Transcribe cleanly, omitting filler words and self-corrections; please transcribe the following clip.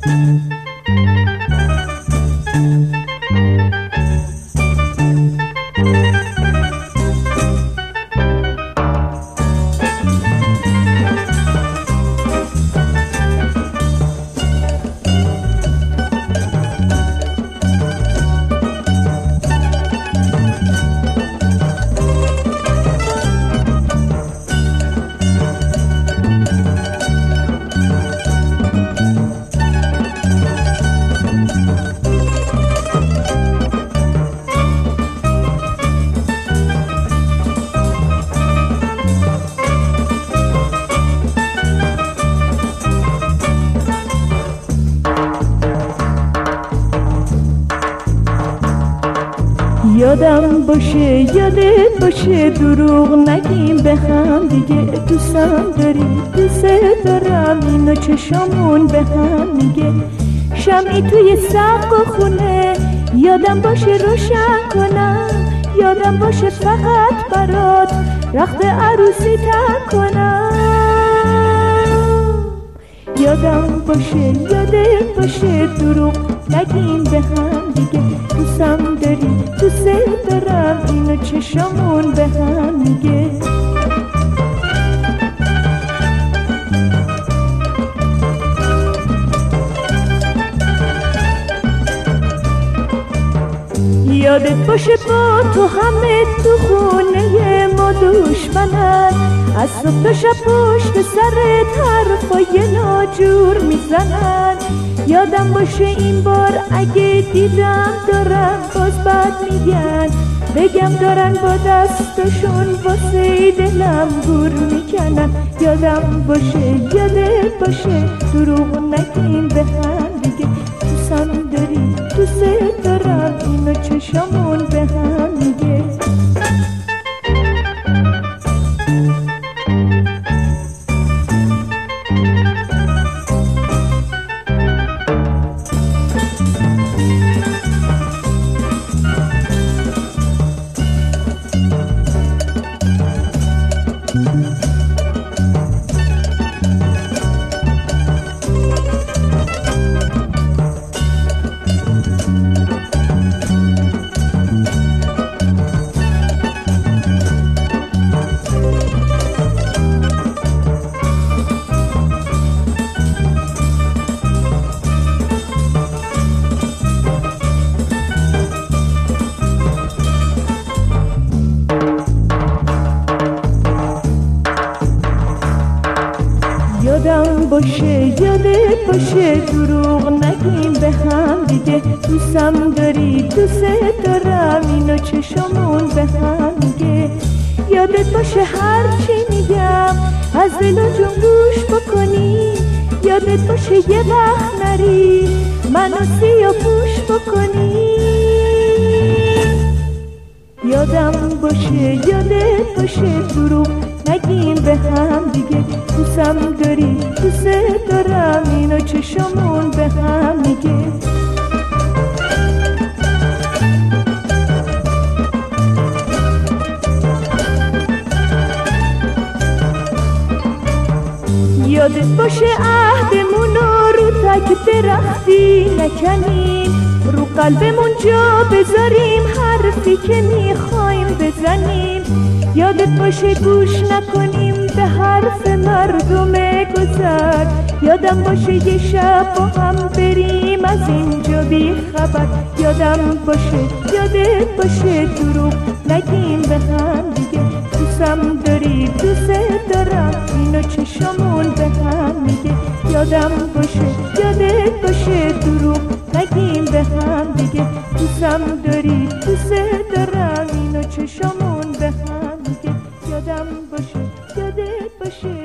یادم باشه یادت باشه دروغ نگیم به هم دیگه، دوستم داری دوست دارم، اینو چشامون به هم میگه. شمعی توی سقف و خونه یادم باشه روشن کنم، یادم باشه فقط برات رخت عروسی تن کنم. یادم باشه یادت باشه دروغ نگیم به هم دیگه، دوستم داری دوست دارم، اینو چشامون به هم میگه. یادت باشه با تو همه تو خونه ما دشمنن، از صبح تا شب پشت سرت حرفای ناجور میزنن. یادم باشه این بار اگه دیدم دارن باز بد میگن، بگم دارن با دستشون واسه دلم گور میکنن. یادم باشه یادت باشه دروغ نگیم به هم دیگه، دوستم داری دوست دارم، اینو چشامون به هم میگه. یادم باشه یادت باشه دروغ نگیم به هم دیگه، دوستم داری دوست دارم، اینو چشامون به هم میگه. یادت باشه هر چی میگم از دل و جون گوش بکنی، یادت باشه یه وقت نری منو سیاه پوش بکنی. یادم باشه یادت باشه دروغ نگیم به هم دیگه، دوستم داری دوست دارم، اینو چشامون به هم میگه. یادت باشه عهدمونو رو تک درختی نکنیم، رو قلبمون جا بذاریم حرفی که میخوایم بزنیم. یادت باشه گوش نکنیم به حرف مردم گذر، یادم باشه یه شب با هم بریم از اینجا بی خبر. یادم باشه یادت باشه دروغ نگیم به هم دیگه، دوستم داری دوست دارم، اینو چشامون به هم میگه. یادم باشه یادت باشه دروغ نگیم به هم دیگه، دوستم داری دوست دارم، اینو چشامون به هم میگه. یادم باشه یادت باشه